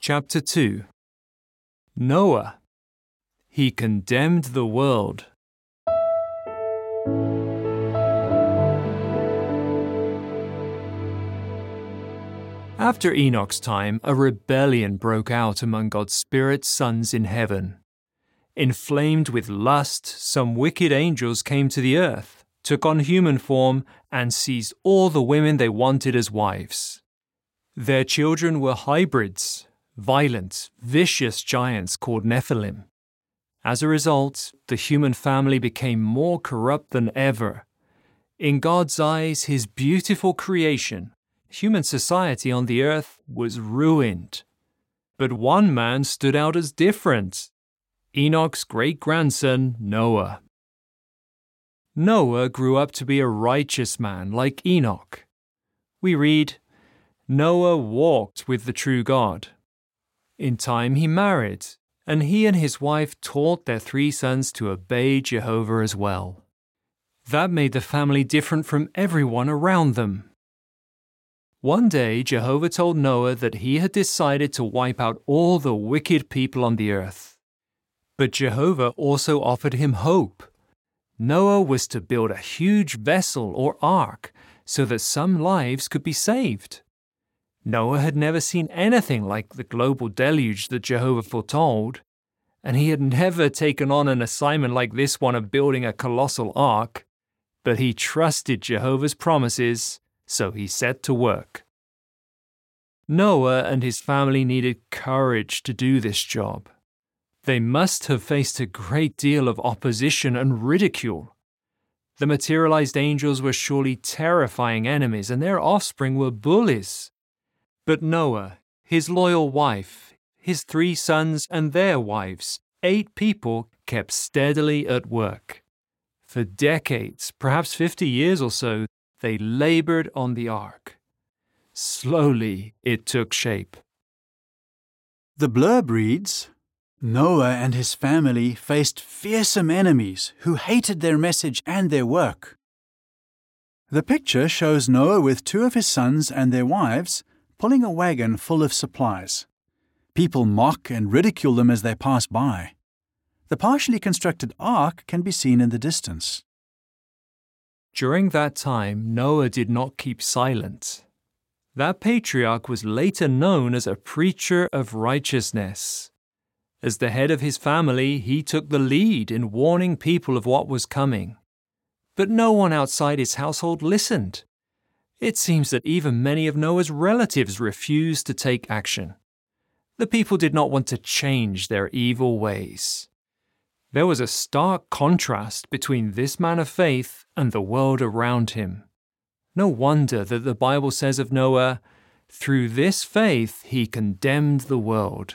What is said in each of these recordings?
Chapter 2. Noah. He condemned the world. After Enoch's time, a rebellion broke out among God's spirit sons in heaven. Inflamed with lust, some wicked angels came to the earth, took on human form, and seized all the women they wanted as wives. Their children were hybrids, violent, vicious giants called Nephilim. As a result, the human family became more corrupt than ever. In God's eyes, His beautiful creation, human society on the earth was ruined. But one man stood out as different: Enoch's great-grandson, Noah. Noah grew up to be a righteous man like Enoch. We read, Noah walked with the true God. In time he married, and he and his wife taught their 3 sons to obey Jehovah as well. That made the family different from everyone around them. One day, Jehovah told Noah that he had decided to wipe out all the wicked people on the earth. But Jehovah also offered him hope. Noah was to build a huge vessel or ark so that some lives could be saved. Noah had never seen anything like the global deluge that Jehovah foretold, and he had never taken on an assignment like this one of building a colossal ark, but he trusted Jehovah's promises, so he set to work. Noah and his family needed courage to do this job. They must have faced a great deal of opposition and ridicule. The materialized angels were surely terrifying enemies, and their offspring were bullies. But Noah, his loyal wife, his 3 sons and their wives, 8 people, kept steadily at work. For decades, perhaps 50 years or so, they labored on the ark. Slowly, it took shape. The blurb reads, Noah and his family faced fearsome enemies who hated their message and their work. The picture shows Noah with 2 of his sons and their wives pulling a wagon full of supplies. People mock and ridicule them as they pass by. The partially constructed ark can be seen in the distance. During that time, Noah did not keep silent. That patriarch was later known as a preacher of righteousness. As the head of his family, he took the lead in warning people of what was coming. But no one outside his household listened. It seems that even many of Noah's relatives refused to take action. The people did not want to change their evil ways. There was a stark contrast between this man of faith and the world around him. No wonder that the Bible says of Noah, "Through this faith he condemned the world."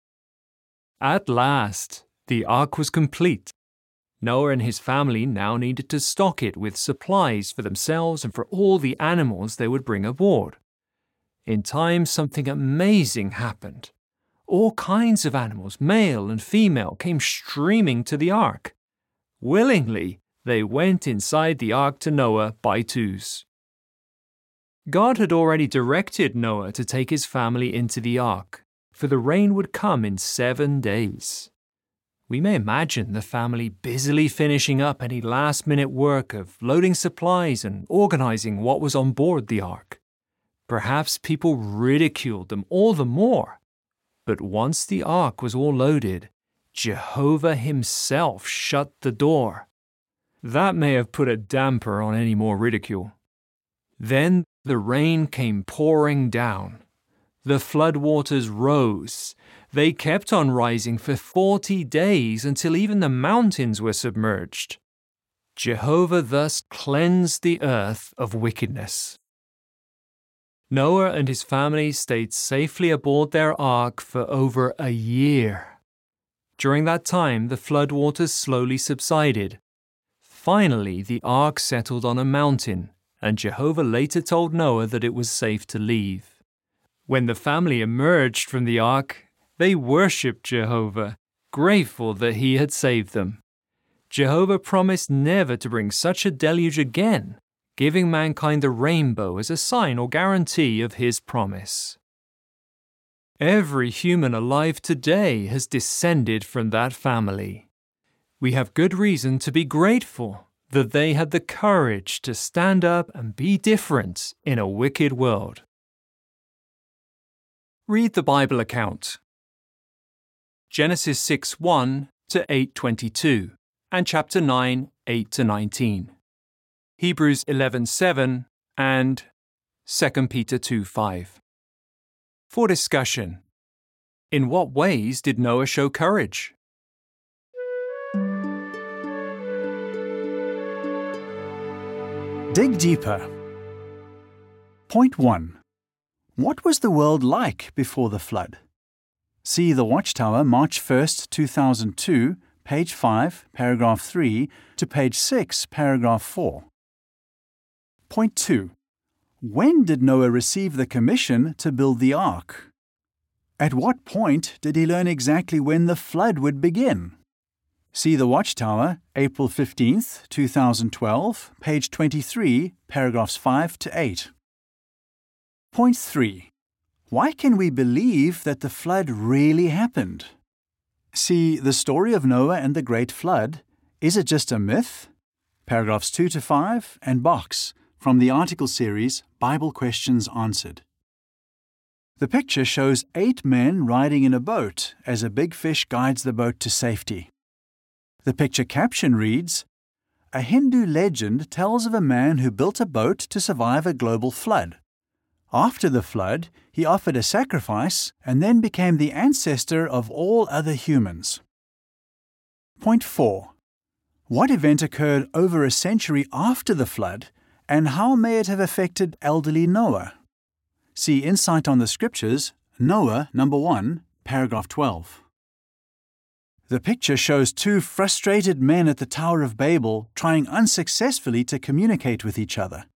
At last, the ark was complete. Noah and his family now needed to stock it with supplies for themselves and for all the animals they would bring aboard. In time, something amazing happened. All kinds of animals, male and female, came streaming to the ark. Willingly, they went inside the ark to Noah by 2s. God had already directed Noah to take his family into the ark, for the rain would come in 7 days. We may imagine the family busily finishing up any last-minute work of loading supplies and organizing what was on board the ark. Perhaps people ridiculed them all the more. But once the ark was all loaded, Jehovah himself shut the door. That may have put a damper on any more ridicule. Then the rain came pouring down. The floodwaters rose. They kept on rising for 40 days until even the mountains were submerged. Jehovah thus cleansed the earth of wickedness. Noah and his family stayed safely aboard their ark for over a year. During that time, the floodwaters slowly subsided. Finally, the ark settled on a mountain, and Jehovah later told Noah that it was safe to leave. When the family emerged from the ark, they worshipped Jehovah, grateful that he had saved them. Jehovah promised never to bring such a deluge again, giving mankind the rainbow as a sign or guarantee of his promise. Every human alive today has descended from that family. We have good reason to be grateful that they had the courage to stand up and be different in a wicked world. Read the Bible account. Genesis 6:1 to 8:22 and chapter 9, 8 to 19. Hebrews 11:7 and 2 Peter 2:5. For discussion, in what ways did Noah show courage? Dig deeper. Point 1. What was the world like before the flood? See The Watchtower, March 1st, 2002, page 5, paragraph 3, to page 6, paragraph 4. Point 2. When did Noah receive the commission to build the ark? At what point did he learn exactly when the flood would begin? See The Watchtower, April 15th, 2012, page 23, paragraphs 5 to 8. Point 3. Why can we believe that the flood really happened? See The Story of Noah and the Great Flood, Is It Just a Myth? Paragraphs 2 to 5 and box from the article series Bible Questions Answered. The picture shows 8 men riding in a boat as a big fish guides the boat to safety. The picture caption reads, "A Hindu legend tells of a man who built a boat to survive a global flood. After the flood, he offered a sacrifice and then became the ancestor of all other humans." Point 4. What event occurred over a century after the flood, and how may it have affected elderly Noah? See Insight on the Scriptures, Noah, number 1, paragraph 12. The picture shows 2 frustrated men at the Tower of Babel trying unsuccessfully to communicate with each other.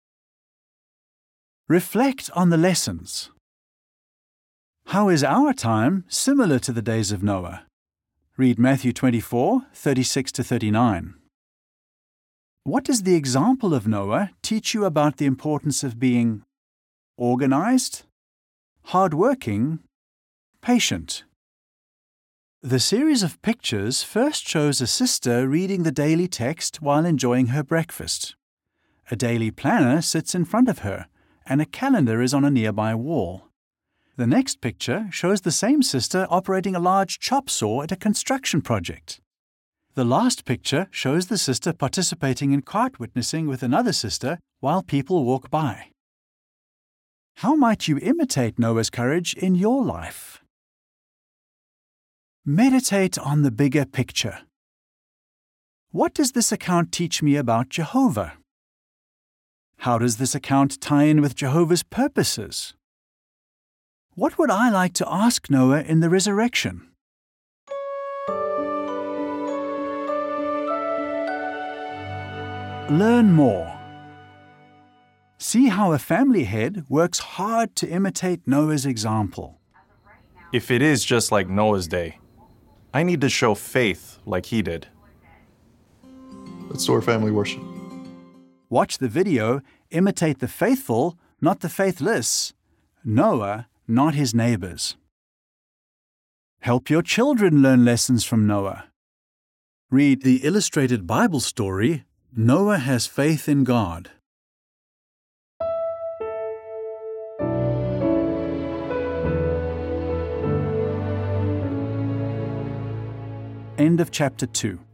Reflect on the lessons. How is our time similar to the days of Noah? Read Matthew 24, 36 to 39. What does the example of Noah teach you about the importance of being organized, hardworking, patient? The series of pictures first shows a sister reading the daily text while enjoying her breakfast. A daily planner sits in front of her, and a calendar is on a nearby wall. The next picture shows the same sister operating a large chop saw at a construction project. The last picture shows the sister participating in cart witnessing with another sister while people walk by. How might you imitate Noah's courage in your life? Meditate on the bigger picture. What does this account teach me about Jehovah? How does this account tie in with Jehovah's purposes? What would I like to ask Noah in the resurrection? Learn more. See how a family head works hard to imitate Noah's example. If it is just like Noah's day, I need to show faith like he did. Let's do our family worship. Watch the video, Imitate the Faithful, Not the Faithless. Noah, Not His Neighbors. Help your children learn lessons from Noah. Read the illustrated Bible story, Noah Has Faith in God. End of chapter 2.